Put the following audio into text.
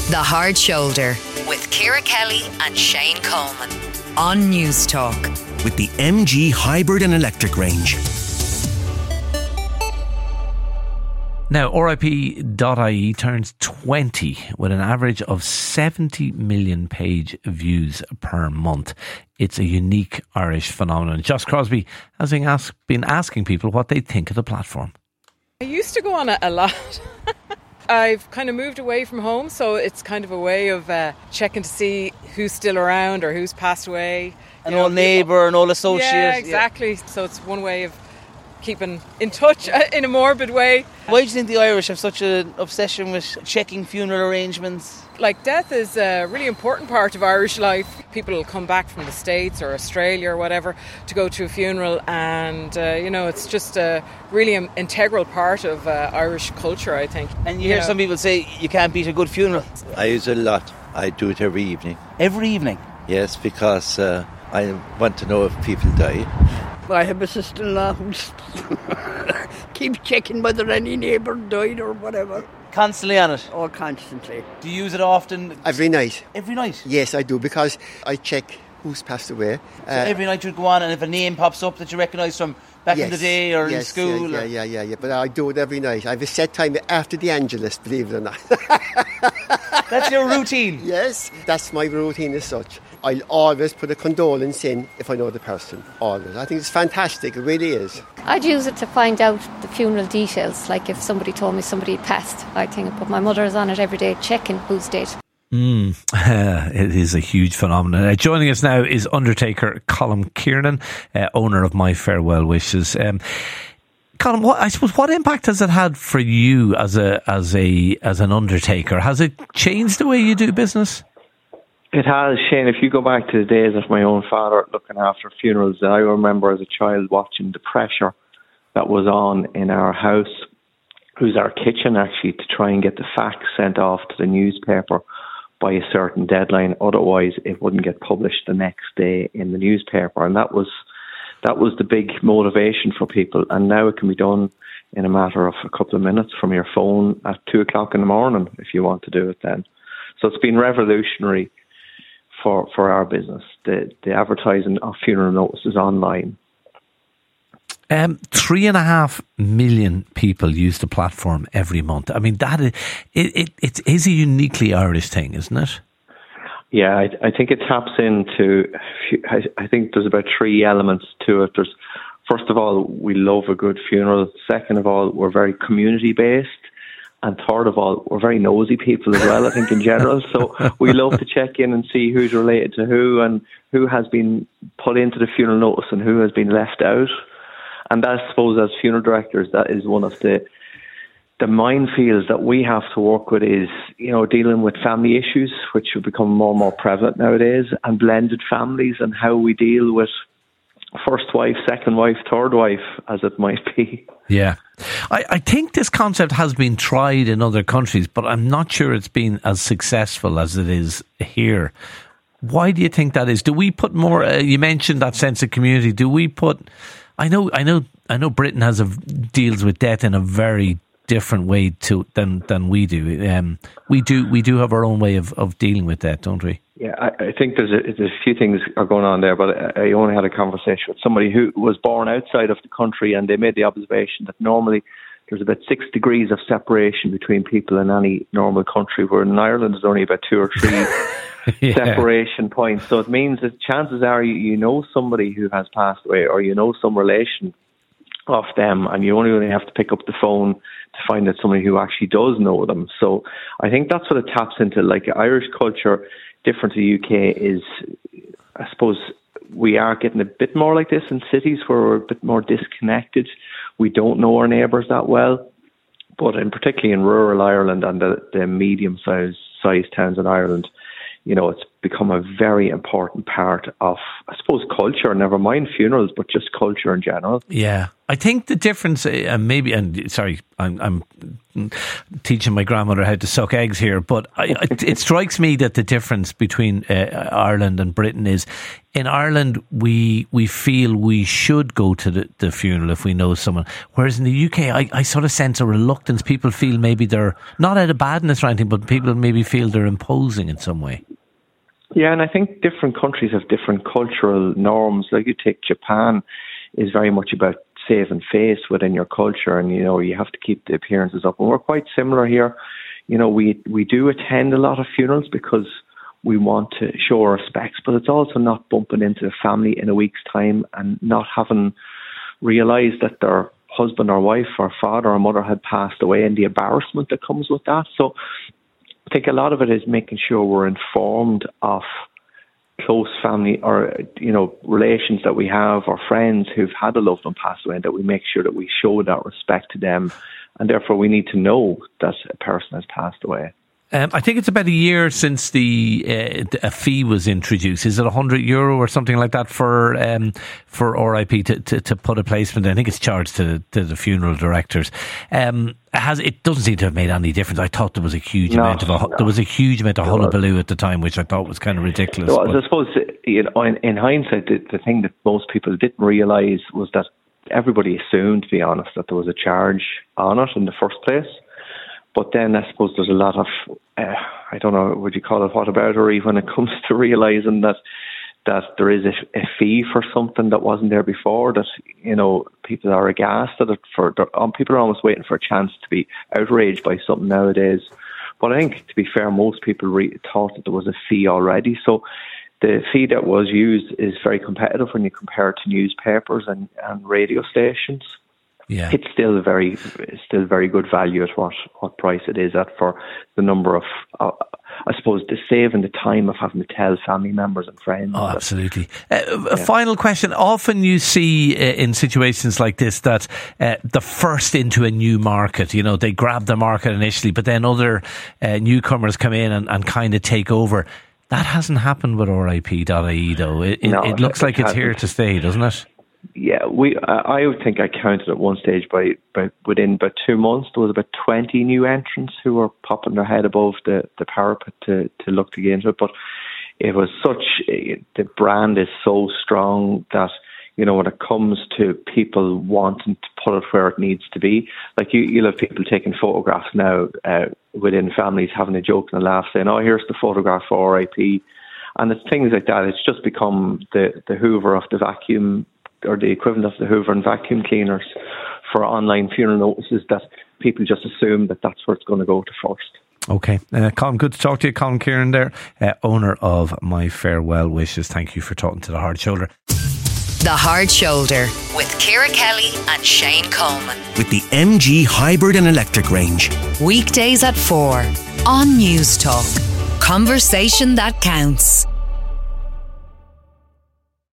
The Hard Shoulder with Ciara Kelly and Shane Coleman on News Talk. With the MG hybrid and electric range. Now, RIP.ie turns 20 with an average of 70 million page views per month. It's a unique Irish phenomenon. Joss Crosby has been asking people what they think of the platform. I used to go on it a lot. I've kind of moved away from home, so it's kind of a way of checking to see who's still around or who's passed away. An old neighbour, an old associate. Yeah, exactly. Yeah. So it's one way of keeping in touch in a morbid way. Why do you think the Irish have such an obsession with checking funeral arrangements? Like, death is a really important part of Irish life. People will come back from the States or Australia or whatever to go to a funeral, and it's just a really integral part of Irish culture, I think. And you hear some people say you can't beat a good funeral. I use it a lot. I do it every evening. Every evening? Yes, because I want to know if people die. I have a sister-in-law who keeps checking whether any neighbour died or whatever. Constantly on it? Oh, constantly. Do you use it often? Every night. Every night? Yes, I do, because I check who's passed away. So every night you go on, and if a name pops up that you recognise from back in the day or in school? Yeah. But I do it every night. I have a set time after the Angelus, believe it or not. That's your routine? Yes, that's my routine as such. I'll always put a condolence in if I know the person, always. I think it's fantastic, it really is. I'd use it to find out the funeral details, like if somebody told me somebody had passed, I think. But my mother is on it every day, checking who's dead. It is a huge phenomenon. Joining us now is Undertaker Colm Kiernan, owner of My Farewell Wishes. Colm, what impact has it had for you as an undertaker? Has it changed the way you do business? It has, Shane. If you go back to the days of my own father looking after funerals, I remember as a child watching the pressure that was on in our house, it was our kitchen actually, to try and get the facts sent off to the newspaper by a certain deadline. Otherwise, it wouldn't get published the next day in the newspaper. And that was the big motivation for people. And now it can be done in a matter of a couple of minutes from your phone at 2:00 in the morning if you want to do it then. So it's been revolutionary for our business, the advertising of funeral notices online. 3.5 million people use the platform every month. I mean, it is a uniquely Irish thing, isn't it? Yeah, I think it taps into, I think there's about 3 elements to it. There's, first of all, we love a good funeral. Second of all, we're very community based. And third of all, we're very nosy people as well, I think, in general. So we love to check in and see who's related to who and who has been put into the funeral notice and who has been left out. And I suppose as funeral directors, that is one of the minefields that we have to work with is, dealing with family issues, which have become more and more prevalent nowadays, and blended families and how we deal with first wife, second wife, third wife, as it might be. Yeah. I think this concept has been tried in other countries, but I'm not sure it's been as successful as it is here. Why do you think that is? Do we put more, you mentioned that sense of community, do we put, I know Britain deals with death in a very different way than we do. We do have our own way of dealing with that, don't we? Yeah, I think there's a few things are going on there, but I only had a conversation with somebody who was born outside of the country, and they made the observation that normally there's about 6 degrees of separation between people in any normal country, where in Ireland there's only about 2 or 3 separation points. So it means that chances are you know somebody who has passed away, or you know some relation of them, and you only really have to pick up the phone to find out somebody who actually does know them. So I think that's what it taps into. Like, Irish culture, different to the UK, is, I suppose, we are getting a bit more like this in cities where we're a bit more disconnected. We don't know our neighbours that well. But particularly in rural Ireland and the medium-sized towns in Ireland, it's become a very important part of, I suppose, culture, never mind funerals, but just culture in general. Yeah. I think the difference, I'm teaching my grandmother how to suck eggs here, but it strikes me that the difference between Ireland and Britain is, in Ireland we feel we should go to the funeral if we know someone, whereas in the UK I sort of sense a reluctance. People feel maybe they're not out of badness or anything, but people maybe feel they're imposing in some way. Yeah, and I think different countries have different cultural norms. Like you take Japan, is very much about saving face within your culture, and you have to keep the appearances up. And we're quite similar here. We do attend a lot of funerals because we want to show our respects, but it's also not bumping into the family in a week's time and not having realised that their husband or wife or father or mother had passed away, and the embarrassment that comes with that. So I think a lot of it is making sure we're informed of close family or relations that we have, or friends who've had a loved one pass away, and that we make sure that we show that respect to them, and therefore we need to know that a person has passed away. I think it's about a year since a fee was introduced. Is it €100 or something like that for RIP to put a placement? I think it's charged to the funeral directors. It doesn't seem to have made any difference. I thought there was a huge amount of hullabaloo at the time, which I thought was kind of ridiculous. So I suppose in hindsight, the thing that most people didn't realise was that everybody assumed, to be honest, that there was a charge on it in the first place. But then I suppose there's a lot of, I don't know, would you call it whataboutery when it comes to realising that there is a fee for something that wasn't there before, that, people are aghast at it. People are almost waiting for a chance to be outraged by something nowadays. But I think, to be fair, most people thought that there was a fee already. So the fee that was used is very competitive when you compare it to newspapers and radio stations. Yeah. It's still very good value at what price it is at, for the number of, I suppose, the saving the time of having to tell family members and friends. Oh, absolutely. A final question. Often you see in situations like this that the first into a new market, they grab the market initially, but then other newcomers come in and kind of take over. That hasn't happened with RIP.ie though. It looks like it's here to stay, doesn't it? Yeah, I would think I counted at one stage by within about 2 months there was about 20 new entrants who were popping their head above the parapet to look to get into it. But it was the brand is so strong that, when it comes to people wanting to put it where it needs to be, like you'll have people taking photographs now within families, having a joke and a laugh, saying, "Oh, here's the photograph for RIP," and it's things like that. It's just become the Hoover of the vacuum, or the equivalent of the Hoover and vacuum cleaners for online funeral notices, that people just assume that that's where it's going to go to first. Okay. Colin, good to talk to you. Colin Kieran there, owner of My Farewell Wishes. Thank you for talking to The Hard Shoulder. The Hard Shoulder with Ciara Kelly and Shane Coleman. With the MG Hybrid and Electric range. Weekdays at 4 on News Talk. Conversation that counts.